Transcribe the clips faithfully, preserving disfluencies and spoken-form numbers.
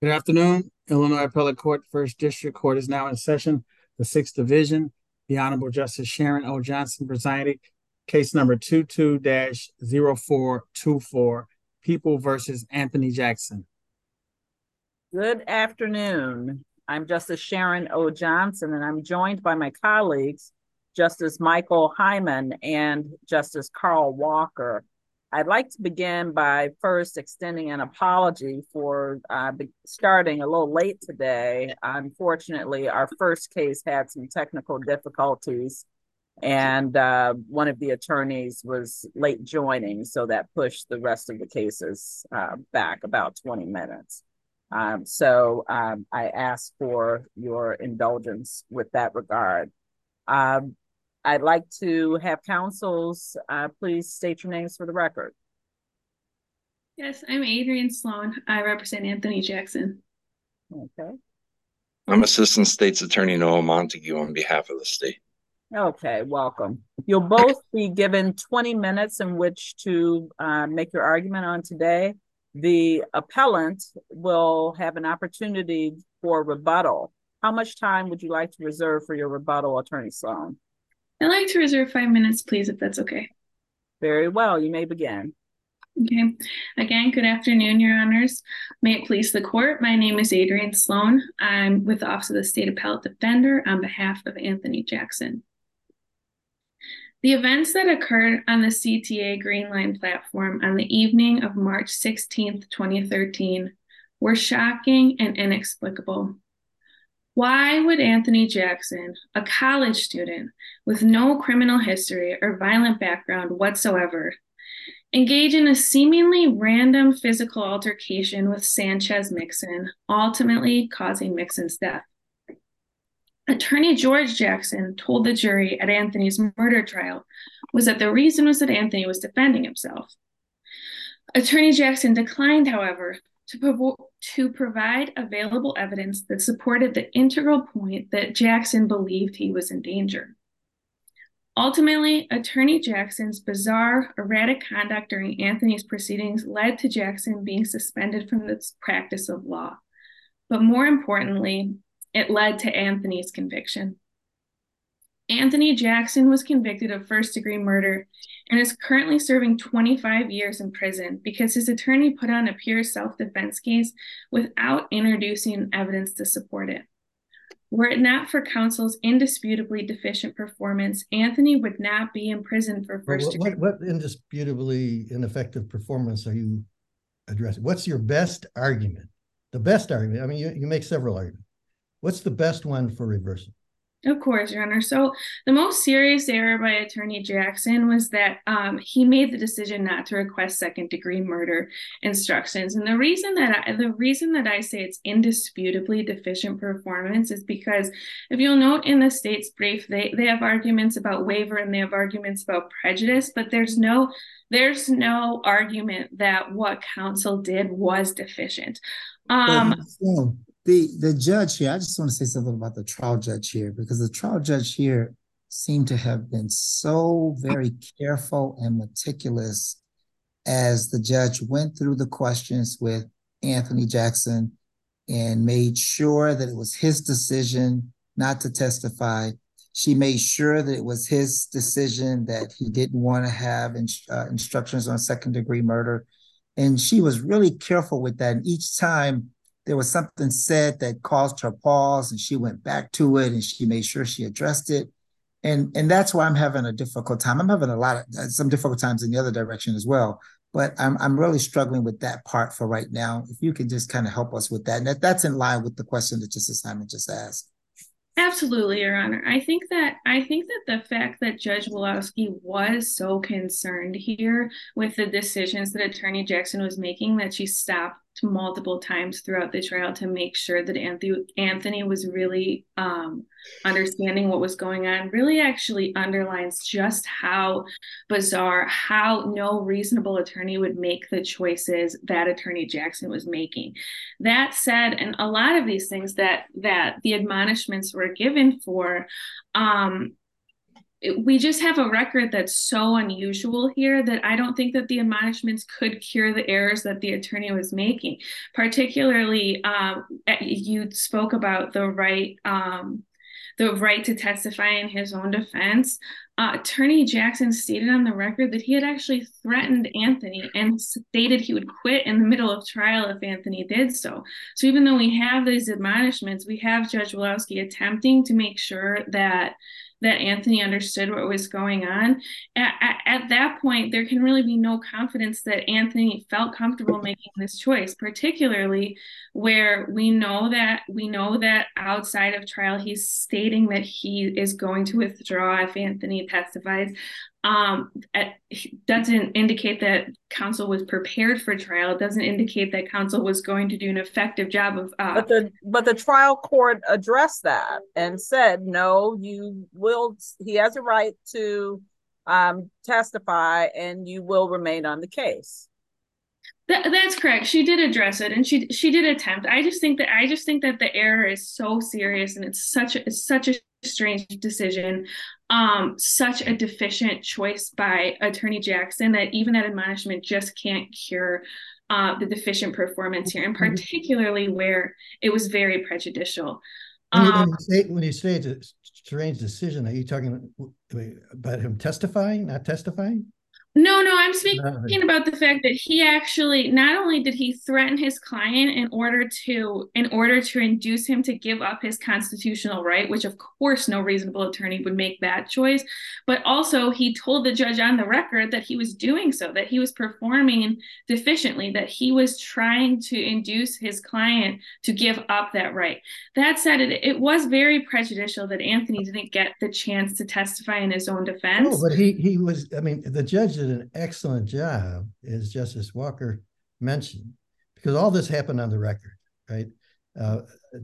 Good afternoon. Illinois Appellate Court, First District Court is now in session. The Sixth Division, the Honorable Justice Sharon O. Johnson presiding. Case number two two zero four two four, People versus Anthony Jackson. Good afternoon. I'm Justice Sharon O. Johnson, and I'm joined by my colleagues, Justice Michael Hyman and Justice Carl Walker. I'd like to begin by first extending an apology for uh, starting a little late today. Unfortunately, our first case had some technical difficulties, and uh, one of the attorneys was late joining, so that pushed the rest of the cases uh, back about twenty minutes. Um, so um, I ask for your indulgence with that regard. Um, I'd like to have counsels, uh, please state your names for the record. Yes, I'm Adrienne Sloan. I represent Anthony Jackson. Okay. I'm Assistant State's Attorney Noah Montague on behalf of the state. Okay, welcome. You'll both be given twenty minutes in which to uh, make your argument on today. The appellant will have an opportunity for rebuttal. How much time would you like to reserve for your rebuttal, Attorney Sloan? I'd like to reserve five minutes, please, if that's okay. Very well. You may begin. Okay. Again, good afternoon, Your Honors. May it please the court, my name is Adrienne Sloan. I'm with the Office of the State Appellate Defender on behalf of Anthony Jackson. The events that occurred on the C T A Green Line platform on the evening of March sixteenth, twenty thirteen were shocking and inexplicable. Why would Anthony Jackson, a college student with no criminal history or violent background whatsoever, engage in a seemingly random physical altercation with Sanchez Mixon, ultimately causing Mixon's death? Attorney George Jackson told the jury at Anthony's murder trial was that the reason was that Anthony was defending himself. Attorney Jackson declined, however, to, prov- to provide available evidence that supported the integral point that Jackson believed he was in danger. Ultimately, Attorney Jackson's bizarre, erratic conduct during Anthony's proceedings led to Jackson being suspended from the practice of law. But more importantly, it led to Anthony's conviction. Anthony Jackson was convicted of first-degree murder and is currently serving twenty-five years in prison because his attorney put on a pure self-defense case without introducing evidence to support it. Were it not for counsel's indisputably deficient performance, Anthony would not be in prison for first degree. What, what, what indisputably ineffective performance are you addressing? What's your best argument? The best argument, I mean, you, you make several arguments. What's the best one for reversal? Of course, Your Honor. So the most serious error by Attorney Jackson was that um, he made the decision not to request second-degree murder instructions. And the reason that I, the reason that I say it's indisputably deficient performance is because if you'll note in the state's brief, they they have arguments about waiver and they have arguments about prejudice, but there's no there's no argument that what counsel did was deficient. Um, so, The the judge here, I just want to say something about the trial judge here, because the trial judge here seemed to have been so very careful and meticulous as the judge went through the questions with Anthony Jackson and made sure that it was his decision not to testify. She made sure that it was his decision that he didn't want to have in, uh, instructions on second degree murder. And she was really careful with that. And each time there was something said that caused her pause, and she went back to it and she made sure she addressed it. And, and that's why I'm having a difficult time. I'm having a lot of some difficult times in the other direction as well. But I'm I'm really struggling with that part for right now. If you could just kind of help us with that. And that, that's in line with the question that Justice Simon just asked. Absolutely, Your Honor. I think that I think that the fact that Judge Woloski was so concerned here with the decisions that Attorney Jackson was making that she stopped multiple times throughout the trial to make sure that Anthony Anthony was really um, understanding what was going on really actually underlines just how bizarre, how no reasonable attorney would make the choices that Attorney Jackson was making. That said, and a lot of these things that that the admonishments were given for, um, we just have a record that's so unusual here that I don't think that the admonishments could cure the errors that the attorney was making. Particularly, um, you spoke about the right, um, the right to testify in his own defense. Uh, Attorney Jackson stated on the record that he had actually threatened Anthony and stated he would quit in the middle of trial if Anthony did so. So even though we have these admonishments, we have Judge Woloski attempting to make sure that that Anthony understood what was going on. At, at, at that point, there can really be no confidence that Anthony felt comfortable making this choice, particularly where we know that we know that outside of trial, he's stating that he is going to withdraw if Anthony testifies. Um, it doesn't indicate that counsel was prepared for trial. It doesn't indicate that counsel was going to do an effective job of. Uh, but the but the trial court addressed that and said, no, you will. He has a right to um, testify, and you will remain on the case. That, that's correct. She did address it, and she she did attempt. I just think that I just think that the error is so serious, and it's such a it's such a strange decision, um, such a deficient choice by Attorney Jackson that even that admonishment just can't cure uh, the deficient performance here, and particularly where it was very prejudicial. When you, Um, when you say when you say it's a strange decision, are you talking about him testifying, not testifying? No, no, I'm speaking about the fact that he actually, not only did he threaten his client in order to, in order to induce him to give up his constitutional right, which of course no reasonable attorney would make that choice, but also he told the judge on the record that he was doing so, that he was performing deficiently, that he was trying to induce his client to give up that right. That said, it, it was very prejudicial that Anthony didn't get the chance to testify in his own defense. No, but he he was, I mean, the judge did an excellent job, as Justice Walker mentioned, because all this happened on the record, right? Uh,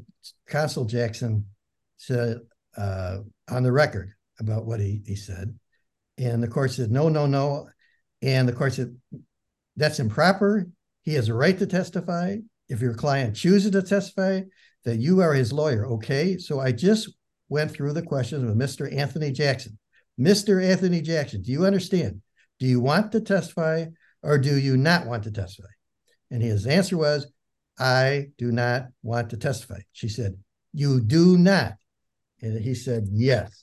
Consul Jackson said uh, on the record about what he, he said. And the court said, no, no, no. And the court said, that's improper. He has a right to testify. If your client chooses to testify, that you are his lawyer. Okay. So I just went through the questions with Mister Anthony Jackson. Mister Anthony Jackson, do you understand? Do you want to testify or do you not want to testify? And his answer was, I do not want to testify. She said, you do not. And he said, yes.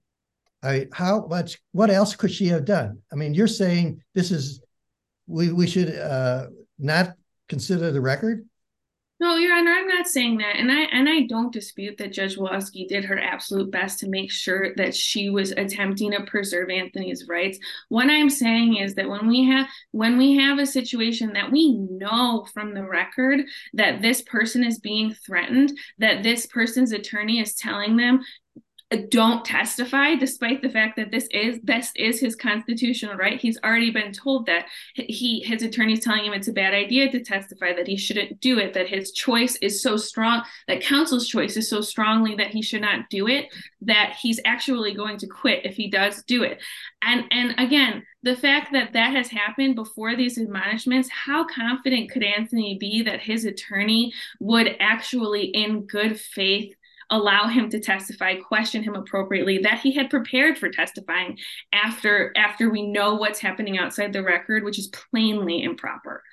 I, how much, what else could she have done? I mean, you're saying this is, we, we should uh, not consider the record? No, Your Honor, I'm not saying that. And I and I don't dispute that Judge Woloski did her absolute best to make sure that she was attempting to preserve Anthony's rights. What I'm saying is that when we have when we have a situation that we know from the record that this person is being threatened, that this person's attorney is telling them, don't testify, despite the fact that this is this is his constitutional right. He's already been told that he his attorney's telling him it's a bad idea to testify, that he shouldn't do it, that his choice is so strong, that counsel's choice is so strongly that he should not do it, that he's actually going to quit if he does do it. And and again, the fact that that has happened before these admonishments, how confident could Anthony be that his attorney would actually, in good faith, allow him to testify, question him appropriately, that he had prepared for testifying after after we know what's happening outside the record, which is plainly improper.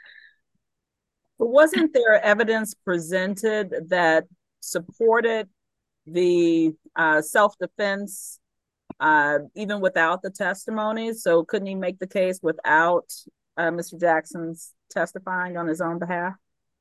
But wasn't there evidence presented that supported the uh, self-defense uh, even without the testimony? So couldn't he make the case without uh, Mister Jackson's testifying on his own behalf?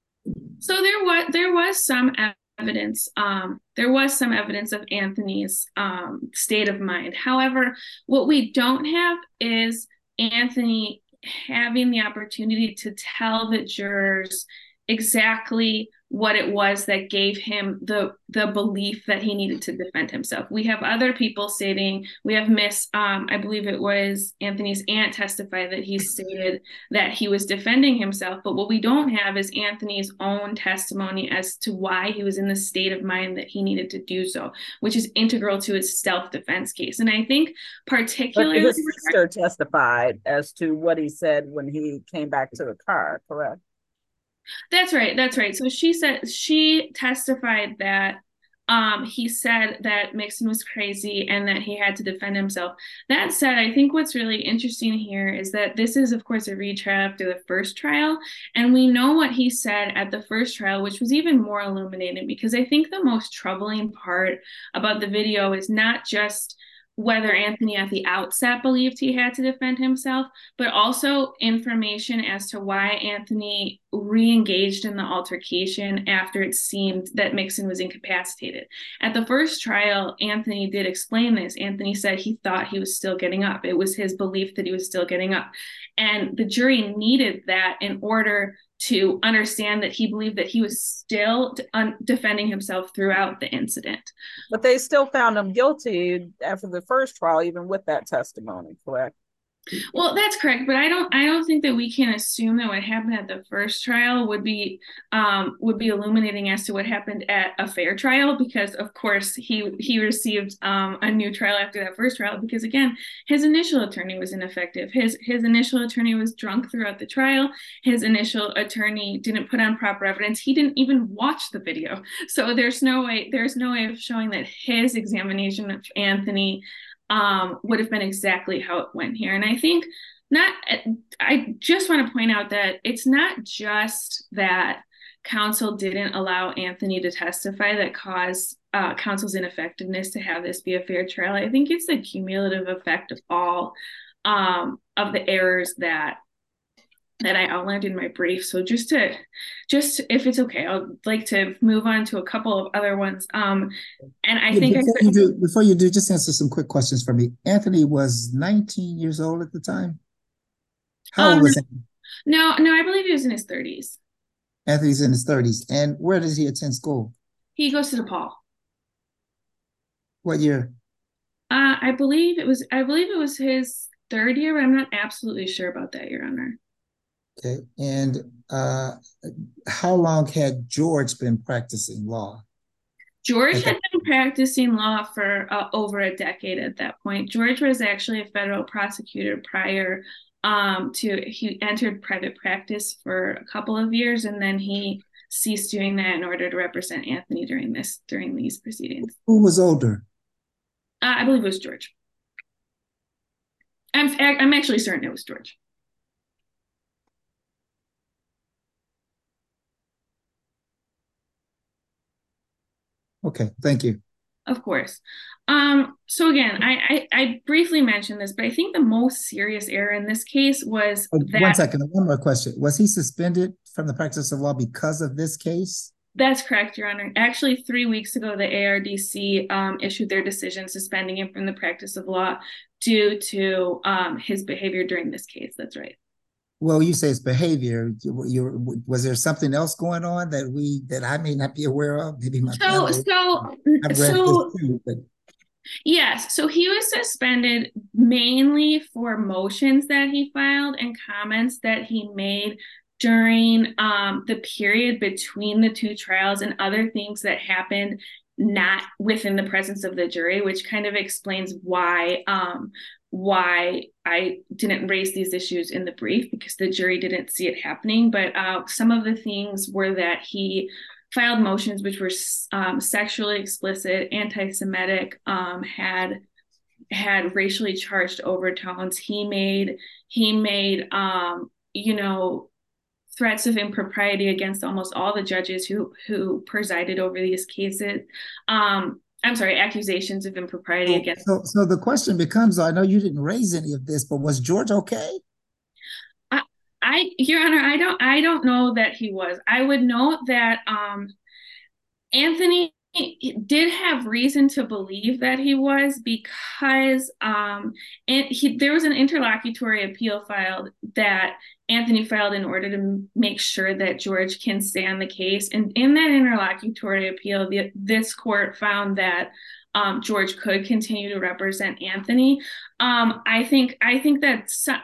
So there was there was some evidence. evidence um there was some evidence of Anthony's um state of mind. However, what we don't have is Anthony having the opportunity to tell the jurors exactly what it was that gave him the the belief that he needed to defend himself. We have other people stating, we have Miss, um, I believe it was Anthony's aunt testify that he stated that he was defending himself. But what we don't have is Anthony's own testimony as to why he was in the state of mind that he needed to do so, which is integral to his self-defense case. And I think particularly— But his sister testified as to what he said when he came back to the car, correct? That's right. That's right. So she said, she testified that Um, he said that Mixon was crazy and that he had to defend himself. That said, I think what's really interesting here is that this is, of course, a retrial after the first trial. And we know what he said at the first trial, which was even more illuminating, because I think the most troubling part about the video is not just whether Anthony at the outset believed he had to defend himself, but also information as to why Anthony re-engaged in the altercation after it seemed that Mixon was incapacitated. At the first trial, Anthony did explain this. Anthony said he thought he was still getting up. It was his belief that he was still getting up. And the jury needed that in order to understand that he believed that he was still defending himself throughout the incident. But they still found him guilty after the first trial, even with that testimony, correct? Well, that's correct, but I don't I don't think that we can assume that what happened at the first trial would be um, would be illuminating as to what happened at a fair trial, because of course he he received um, a new trial after that first trial, because again, his initial attorney was ineffective. His his initial attorney was drunk throughout the trial. His initial attorney didn't put on proper evidence. He didn't even watch the video. So there's no way there's no way of showing that his examination of Anthony um, would have been exactly how it went here. And I think not, I just want to point out that it's not just that counsel didn't allow Anthony to testify that caused uh, counsel's ineffectiveness to have this be a fair trial. I think it's the cumulative effect of all um, of the errors that that I outlined in my brief. So just to, just if it's okay, I'd like to move on to a couple of other ones. Um, and I yeah, think before, I you do, before you do, just answer some quick questions for me. Anthony was nineteen years old at the time. How um, old was he? No, no, I believe he was in his thirties. Anthony's in his thirties. And where does he attend school? He goes to DePaul. What year? Uh, I believe it was, I believe it was his third year, but I'm not absolutely sure about that, Your Honor. Okay. And uh, how long had George been practicing law? George Okay. had been practicing law for uh, over a decade at that point. George was actually a federal prosecutor prior um, to, he entered private practice for a couple of years, and then he ceased doing that in order to represent Anthony during this, during these proceedings. Who was older? Uh, I believe it was George. I'm, I'm actually certain it was George. Okay, thank you. Of course. Um, so again, I, I, I briefly mentioned this, but I think the most serious error in this case was Oh, that— One second, one more question. Was he suspended from the practice of law because of this case? That's correct, Your Honor. Actually, three weeks ago, the A R D C um, issued their decision suspending him from the practice of law due to um, his behavior during this case. That's right. Well, you say it's behavior. You, you, was there something else going on that we that I may not be aware of? Maybe my So, so, I've read so, this too, but yes. So he was suspended mainly for motions that he filed and comments that he made during um, the period between the two trials and other things that happened not within the presence of the jury, which kind of explains why um, why I didn't raise these issues in the brief, because the jury didn't see it happening. But uh, some of the things were that he filed motions which were um, sexually explicit, anti-Semitic, um, had had racially charged overtones. He made he made um, you know, threats of impropriety against almost all the judges who who presided over these cases. Um, I'm sorry, accusations of impropriety so, against. So, so the question becomes: I know you didn't raise any of this, but was George okay? I, I, Your Honor, I don't, I don't know that he was. I would note that um, Anthony did have reason to believe that he was, because um, and he, there was an interlocutory appeal filed that Anthony filed in order to make sure that George can stay on the case. And in that interlocutory appeal, the, this court found that um, George could continue to represent Anthony. Um, I think I think that some,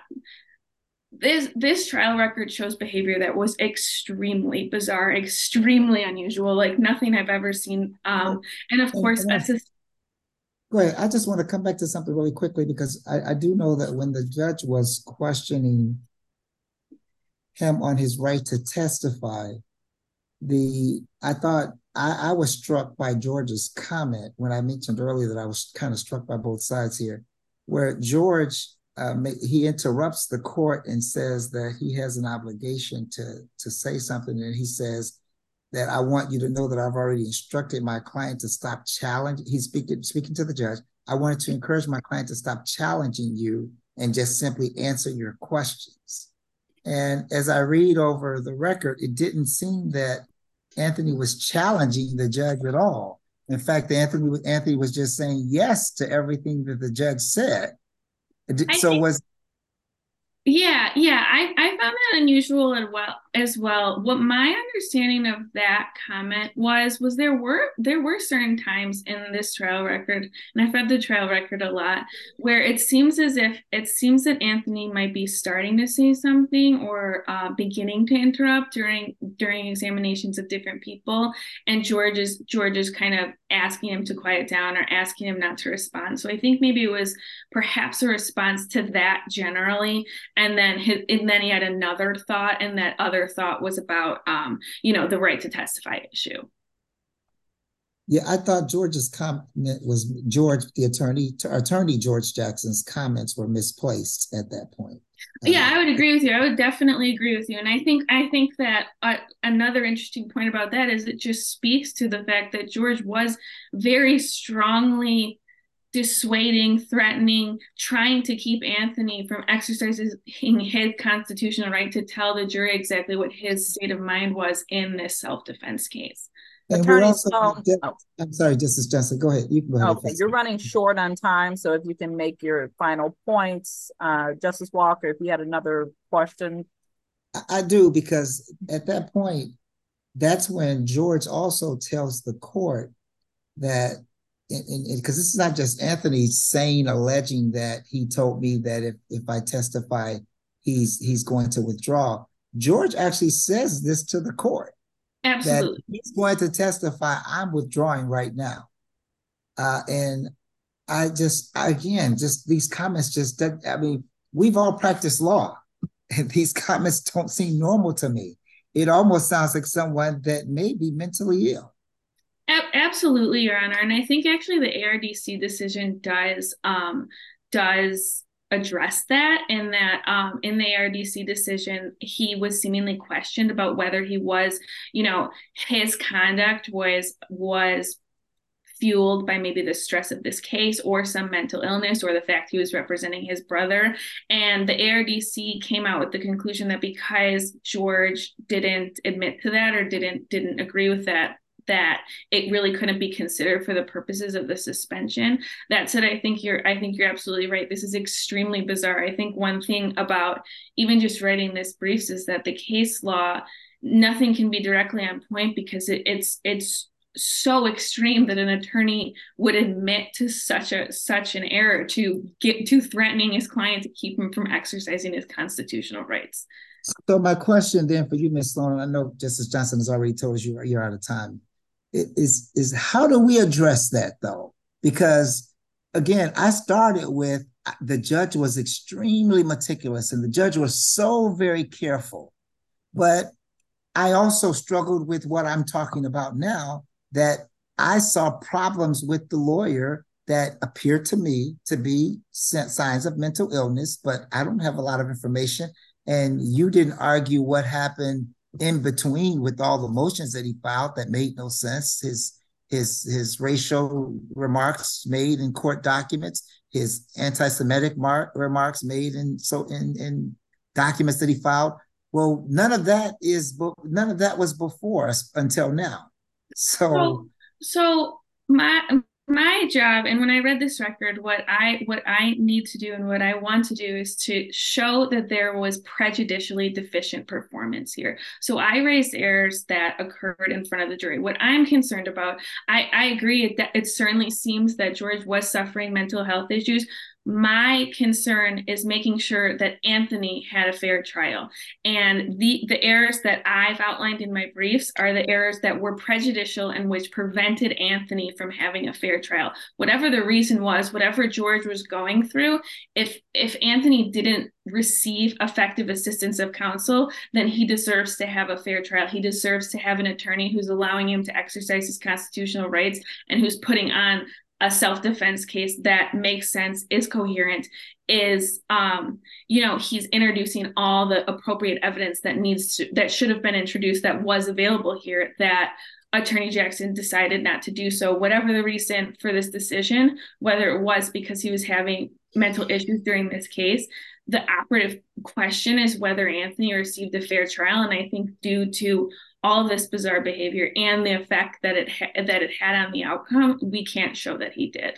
this this trial record shows behavior that was extremely bizarre, extremely unusual, like nothing I've ever seen. Um, and of course, that's a Go ahead. I just want to come back to something really quickly, because I, I do know that when the judge was questioning him on his right to testify, the I thought I, I was struck by George's comment when I mentioned earlier that I was kind of struck by both sides here, where George uh, he interrupts the court and says that he has an obligation to to say something, and he says that I want you to know that I've already instructed my client to stop challenging. He's speaking speaking to the judge. I wanted to encourage my client to stop challenging you and just simply answer your questions. And as I read over the record, it didn't seem that Anthony was challenging the judge at all. In fact, Anthony, Anthony was just saying yes to everything that the judge said. I so think, was yeah, yeah, I, I found that unusual as well. As well, what my understanding of that comment was was there were there were certain times in this trial record, and I've read the trial record a lot, where it seems as if it seems that Anthony might be starting to say something or uh, beginning to interrupt during during examinations of different people, and George is George is kind of asking him to quiet down or asking him not to respond. So I think maybe it was perhaps a response to that generally, and then his, and then he had another thought, and that other thought was about, um, you know, the right to testify issue. Yeah, I thought George's comment was George, the attorney, attorney George Jackson's comments were misplaced at that point. Yeah, I would agree with you. I would definitely agree with you. And I think I think that uh, another interesting point about that is it just speaks to the fact that George was very strongly dissuading, threatening, trying to keep Anthony from exercising his constitutional right to tell the jury exactly what his state of mind was in this self-defense case. And Attorney also, Sloan, oh. I'm sorry, Justice Johnson, go ahead. You can go ahead. Okay, you're running short on time, so if you can make your final points. Uh, Justice Walker, if you had another question. I do, because at that point, that's when George also tells the court that, because this is not just Anthony saying, alleging that he told me that if, if I testify, he's he's going to withdraw. George actually says this to the court. Absolutely. That he's going to testify, I'm withdrawing right now. Uh, and I just, again, just these comments just, I mean, we've all practiced law, and these comments don't seem normal to me. It almost sounds like someone that may be mentally ill. Absolutely, Your Honor. And I think actually the A R D C decision does um, does address that, in that um, in the A R D C decision, he was seemingly questioned about whether he was, you know, his conduct was was fueled by maybe the stress of this case or some mental illness or the fact he was representing his brother. And the A R D C came out with the conclusion that because George didn't admit to that or didn't didn't agree with that, that it really couldn't be considered for the purposes of the suspension. That said, I think you're I think you're absolutely right. This is extremely bizarre. I think one thing about even just writing this briefs is that the case law, nothing can be directly on point because it, it's it's so extreme that an attorney would admit to such a such an error, to get to threatening his client to keep him from exercising his constitutional rights. So my question then for you, Miz Sloan, I know Justice Johnson has already told us you you're out of time. Is, is how do we address that, though? Because, again, I started with the judge was extremely meticulous and the judge was so very careful. But I also struggled with what I'm talking about now, that I saw problems with the lawyer that appeared to me to be signs of mental illness, but I don't have a lot of information. And you didn't argue what happened in between with all the motions that he filed that made no sense. His his his racial remarks made in court documents, his anti-Semitic mar- remarks made in so in, in documents that he filed. Well, none of that is none of that was before us until now. So, so, so my my job, and when I read this record, what I what I need to do and what I want to do is to show that there was prejudicially deficient performance here. So I raised errors that occurred in front of the jury. What I'm concerned about, I, I agree that it certainly seems that George was suffering mental health issues, My concern is making sure that Anthony had a fair trial. And the, the errors that I've outlined in my briefs are the errors that were prejudicial and which prevented Anthony from having a fair trial. Whatever the reason was, whatever George was going through, if, if Anthony didn't receive effective assistance of counsel, then he deserves to have a fair trial. He deserves to have an attorney who's allowing him to exercise his constitutional rights and who's putting on a self-defense case that makes sense, is coherent, is, um, you know, he's introducing all the appropriate evidence that needs to, that should have been introduced, that was available here, that Attorney Jackson decided not to do so. Whatever the reason for this decision, whether it was because he was having mental issues during this case, the operative question is whether Anthony received a fair trial. And I think due to all of this bizarre behavior and the effect that it ha- that it had on the outcome, we can't show that he did.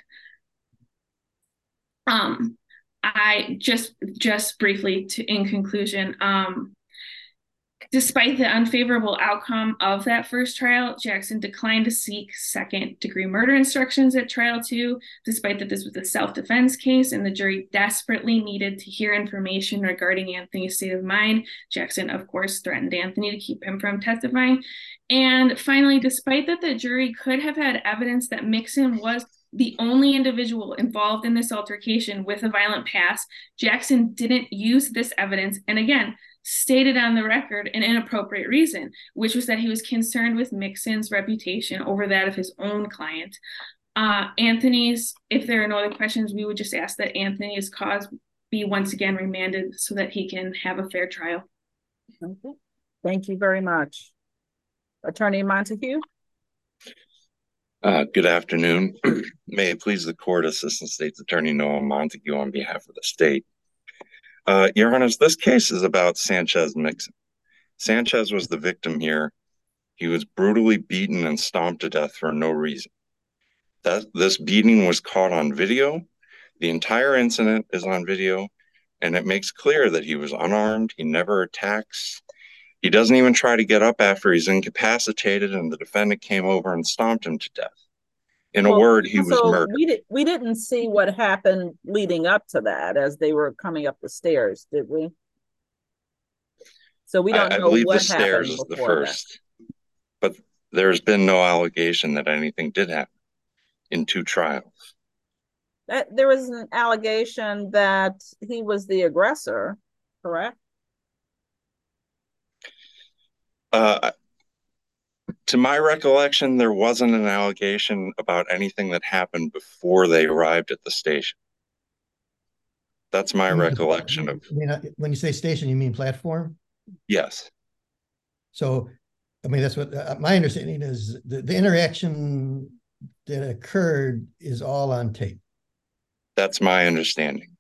Um, I just just briefly to in conclusion, um, despite the unfavorable outcome of that first trial, Jackson declined to seek second degree murder instructions at trial two, despite that this was a self-defense case and the jury desperately needed to hear information regarding Anthony's state of mind. Jackson, of course, threatened Anthony to keep him from testifying. And finally, despite that the jury could have had evidence that Mixon was the only individual involved in this altercation with a violent past, Jackson didn't use this evidence, and again, stated on the record an inappropriate reason, which was that he was concerned with Mixon's reputation over that of his own client. Uh, Anthony's, if there are no other questions, we would just ask that Anthony's cause be once again remanded so that he can have a fair trial. Okay. Thank you very much. Attorney Montague? Uh, good afternoon. May it please the court, Assistant State's Attorney Noah Montague on behalf of the state. Uh, Your Honors, this case is about Sanchez Mixon. Sanchez was the victim here. He was brutally beaten and stomped to death for no reason. That, this beating was caught on video. The entire incident is on video, and it makes clear that he was unarmed. He never attacks. He doesn't even try to get up after he's incapacitated, and the defendant came over and stomped him to death. In a well, word, he so was murdered. We, did, we didn't see what happened leading up to that as they were coming up the stairs, did we? So we don't I, know I believe what the stairs is the first, that. but there's been no allegation that anything did happen in two trials. That, there was an allegation that he was the aggressor, correct? Uh, to my recollection, there wasn't an allegation about anything that happened before they arrived at the station. That's my You mean- recollection of. I mean, when you say station, you mean platform? Yes. So, I mean, that's what uh, my understanding is. The, the interaction that occurred is all on tape. That's my understanding.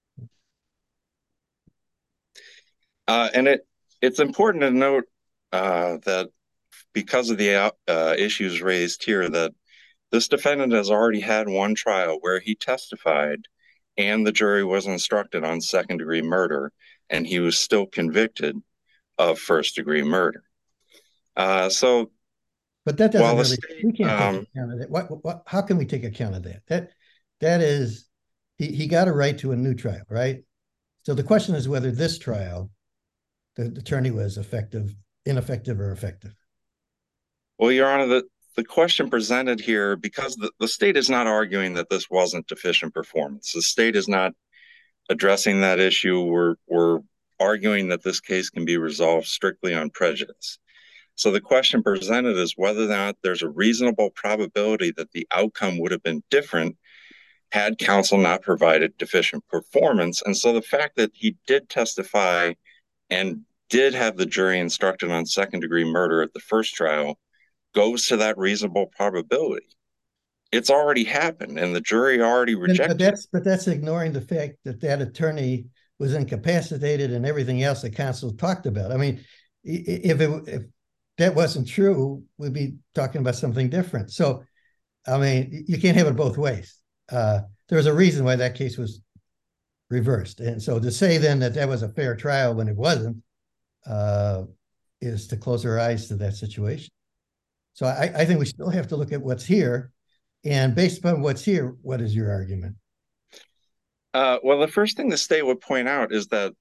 Uh, and it it's important to note uh, that because of the uh, issues raised here, that this defendant has already had one trial where he testified and the jury was instructed on second degree murder, and he was still convicted of first degree murder. Uh, so, but that doesn't really, state, we can't um, take account of that. What, what, how can we take account of that? That, that is, he, he got a right to a new trial, right? So the question is whether this trial, the, the attorney was effective, ineffective, or effective. Well, Your Honor, the, the question presented here, because the, the state is not arguing that this wasn't deficient performance. The state is not addressing that issue. We're, we're arguing that this case can be resolved strictly on prejudice. So the question presented is whether or not there's a reasonable probability that the outcome would have been different had counsel not provided deficient performance. And so the fact that he did testify and did have the jury instructed on second degree murder at the first trial goes to that reasonable probability. It's already happened and the jury already rejected. But that's, but that's ignoring the fact that that attorney was incapacitated and everything else that counsel talked about. I mean, if it, if that wasn't true, we'd be talking about something different. So, I mean, you can't have it both ways. Uh, there was a reason why that case was reversed. And so to say then that that was a fair trial when it wasn't, uh, is to close our eyes to that situation. So I, I think we still have to look at what's here. And based upon what's here, what is your argument? Uh, well, the first thing the state would point out is that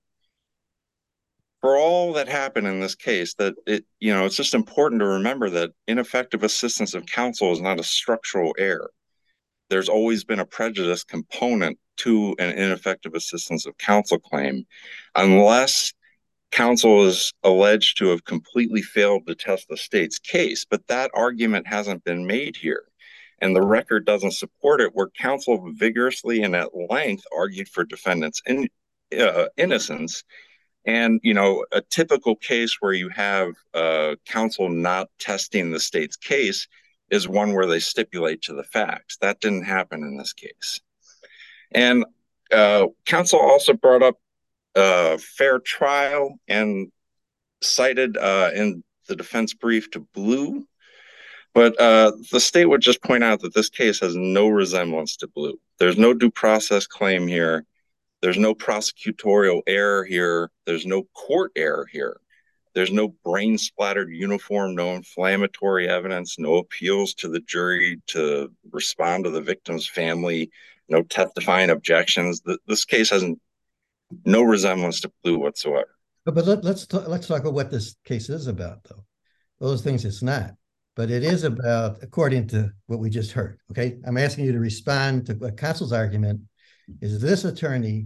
for all that happened in this case, that it, you know, it's just important to remember that ineffective assistance of counsel is not a structural error. There's always been a prejudice component to an ineffective assistance of counsel claim, unless counsel is alleged to have completely failed to test the state's case. But that argument hasn't been made here, and the record doesn't support it, where counsel vigorously and at length argued for defendants' in, uh, innocence. And, you know, a typical case where you have uh, counsel not testing the state's case is one where they stipulate to the facts. That didn't happen in this case. And uh, counsel also brought up uh, fair trial and cited uh, in the defense brief to Blue. But uh, the state would just point out that this case has no resemblance to Blue. There's no due process claim here. There's no prosecutorial error here. There's no court error here. There's no brain splattered uniform, no inflammatory evidence, no appeals to the jury to respond to the victim's family, no testifying objections. This case has no resemblance to Blue whatsoever. But, but let, let's talk, let's talk about what this case is about, though. Those things it's not, but it is about, according to what we just heard. Okay, I'm asking you to respond to what counsel's argument is. This attorney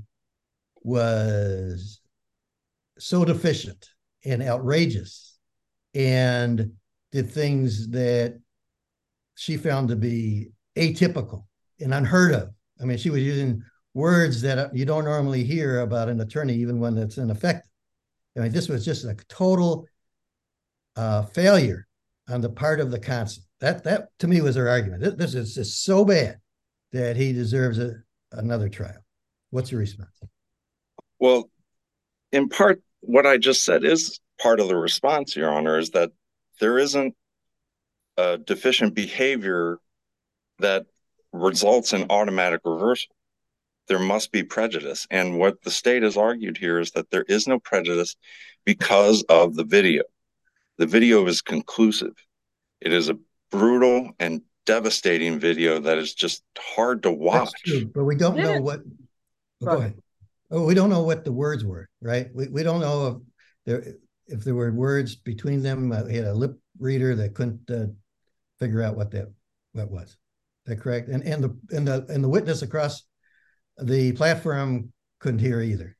was so deficient and outrageous and did things that she found to be atypical and unheard of. I mean, she was using words that you don't normally hear about an attorney, even when it's ineffective. I mean, this was just a total uh, failure on the part of the counsel. That, that to me was her argument. This, this is just so bad that he deserves a, another trial. What's your response? Well, in part, what I just said is part of the response, Your Honor, is that there isn't a deficient behavior that results in automatic reversal. There must be prejudice. And what the state has argued here is that there is no prejudice because of the video. The video is conclusive. It is a brutal and devastating video that is just hard to watch. That's true, but we don't know what. Oh, go ahead. Oh, we don't know what the words were, right? We we don't know if there if there were words between them. Uh, he had a lip reader that couldn't uh, figure out what that what was. Is that correct? And and the and the and the witness across the platform couldn't hear either.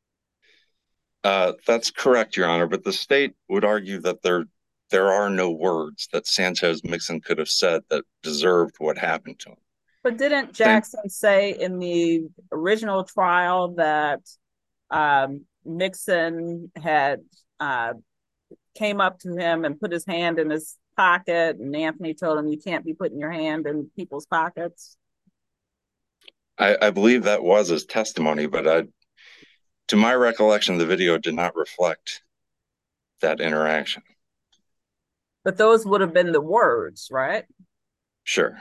Uh, that's correct, Your Honor. But the state would argue that there there are no words that Sanchez Mixon could have said that deserved what happened to him. But didn't Jackson say in the original trial that um, Mixon had uh, came up to him and put his hand in his pocket, and Anthony told him, "You can't be putting your hand in people's pockets"? I, I believe that was his testimony, but I, to my recollection, the video did not reflect that interaction. But those would have been the words, right? Sure.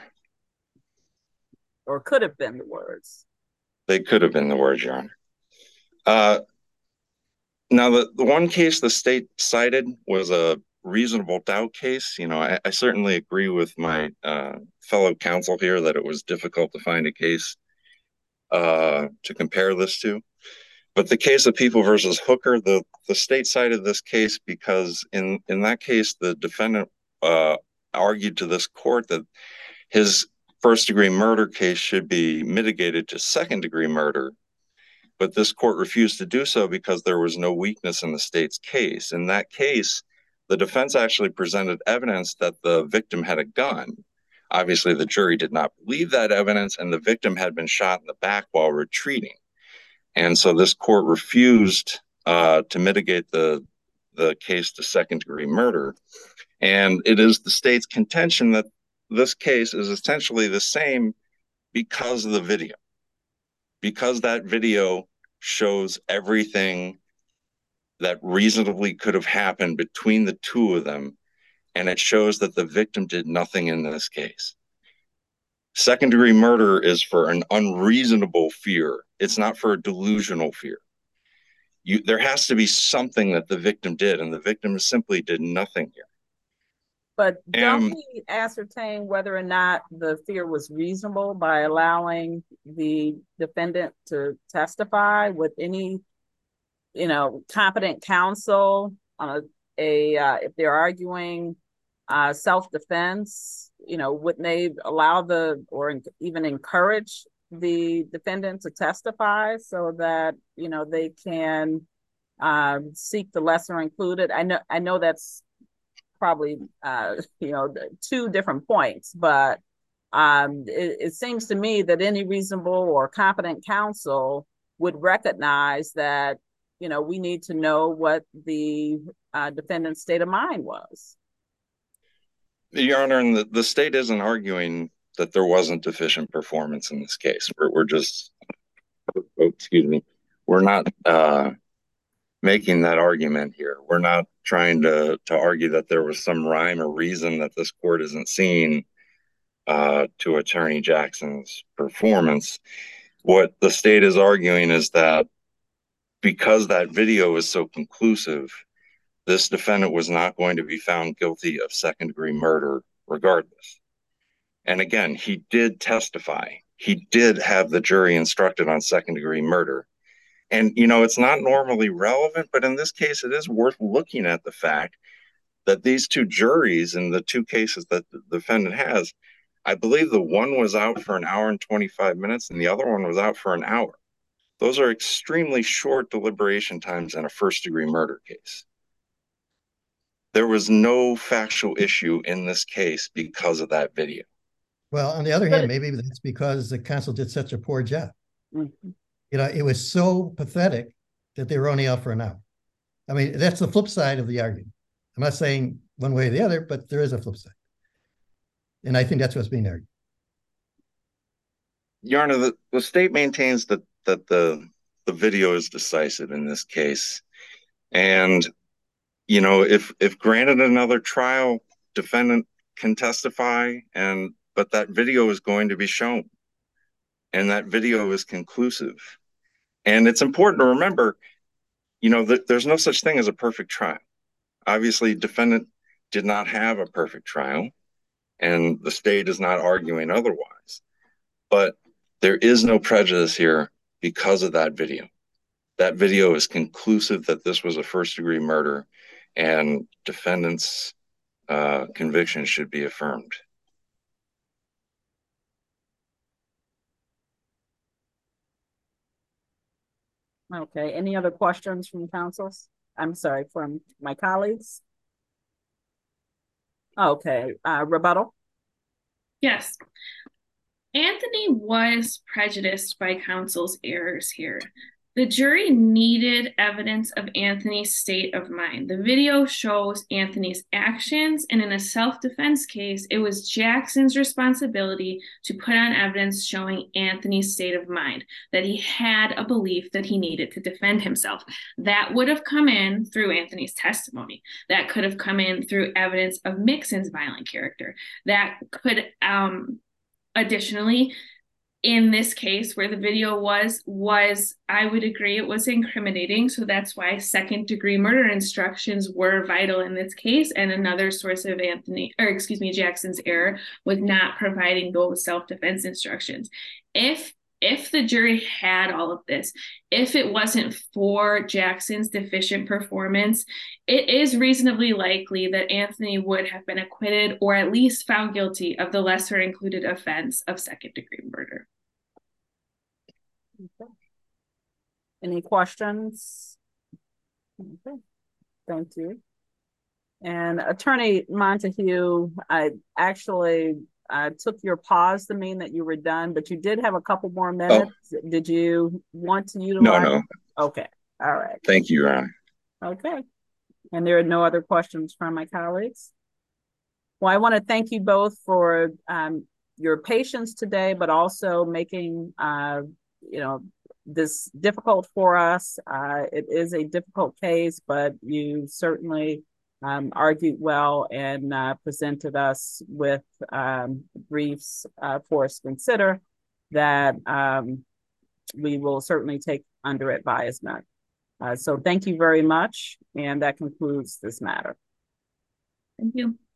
Or could have been the words. They could have been the words, Your Honor. Uh, now, the, the one case the state cited was a reasonable doubt case. You know, I, I certainly agree with my uh, fellow counsel here that it was difficult to find a case uh, to compare this to. But the case of People versus Hooker, the, the state cited this case because in, in that case, the defendant uh, argued to this court that his first degree murder case should be mitigated to second degree murder. But this court refused to do so because there was no weakness in the state's case. In that case, the defense actually presented evidence that the victim had a gun. Obviously, the jury did not believe that evidence, and the victim had been shot in the back while retreating. And so this court refused uh, to mitigate the, the case to second degree murder. And it is the state's contention that this case is essentially the same because of the video. Because that video shows everything that reasonably could have happened between the two of them, and it shows that the victim did nothing in this case. Second degree murder is for an unreasonable fear. It's not for a delusional fear. You, there has to be something that the victim did, and the victim simply did nothing here. But don't Um, we ascertain whether or not the fear was reasonable by allowing the defendant to testify with any, you know, competent counsel on a, a uh, if they're arguing uh, self-defense, you know, wouldn't they allow the, or even encourage the defendant to testify so that, you know, they can um, seek the lesser included? I know, I know that's probably, uh, you know, two different points, but um, it, it seems to me that any reasonable or competent counsel would recognize that, you know, we need to know what the uh, defendant's state of mind was. Your Honor, and the, the state isn't arguing that there wasn't deficient performance in this case. We're, we're just, oh, excuse me, we're not uh, making that argument here. We're not trying to, to argue that there was some rhyme or reason that this court isn't seeing uh, to Attorney Jackson's performance. What the state is arguing is that because that video is so conclusive, this defendant was not going to be found guilty of second-degree murder regardless. And again, he did testify. He did have the jury instructed on second-degree murder. And, you know, it's not normally relevant, but in this case, it is worth looking at the fact that these two juries in the two cases that the defendant has, I believe the one was out for an hour and twenty-five minutes and the other one was out for an hour. Those are extremely short deliberation times in a first-degree murder case. There was no factual issue in this case because of that video. Well, on the other hand, maybe that's because the counsel did such a poor job. Mm-hmm. You know, it was so pathetic that they were only out for an hour. I mean, that's the flip side of the argument. I'm not saying one way or the other, but there is a flip side. And I think that's what's being argued. Your Honor, the, the state maintains that that the the video is decisive in this case. And, you know, if if granted another trial, defendant can testify, and but that video is going to be shown. And that video is conclusive. And it's important to remember, you know, that there's no such thing as a perfect trial. Obviously, defendant did not have a perfect trial, and the state is not arguing otherwise. But there is no prejudice here because of that video. That video is conclusive that this was a first-degree murder, and defendant's uh, conviction should be affirmed. Okay, any other questions from counsels? I'm sorry, from my colleagues? Okay, uh, rebuttal? Yes. Anthony was prejudiced by counsel's errors here. The jury needed evidence of Anthony's state of mind. The video shows Anthony's actions, and in a self-defense case, it was Jackson's responsibility to put on evidence showing Anthony's state of mind, that he had a belief that he needed to defend himself. That would have come in through Anthony's testimony. That could have come in through evidence of Mixon's violent character. That could, um, additionally, in this case where the video was, was, I would agree it was incriminating. So that's why second degree murder instructions were vital in this case. And another source of Anthony, or excuse me, Jackson's error was not providing those self-defense instructions. If If the jury had all of this, if it wasn't for Jackson's deficient performance, it is reasonably likely that Anthony would have been acquitted or at least found guilty of the lesser included offense of second degree murder. Okay. Any questions? Okay. Thank you. And Attorney Montague, I actually I took your pause to mean that you were done, but you did have a couple more minutes. Oh. Did you want to utilize? No, no. Okay. All right. Thank you, Your Honor. Okay. And there are no other questions from my colleagues. Well, I want to thank you both for um, your patience today, but also making, uh, you know, this difficult for us. Uh, it is a difficult case, but you certainly Um, argued well and uh, presented us with um, briefs uh, for us to consider that um, we will certainly take under advisement. Uh, so thank you very much. And that concludes this matter. Thank you.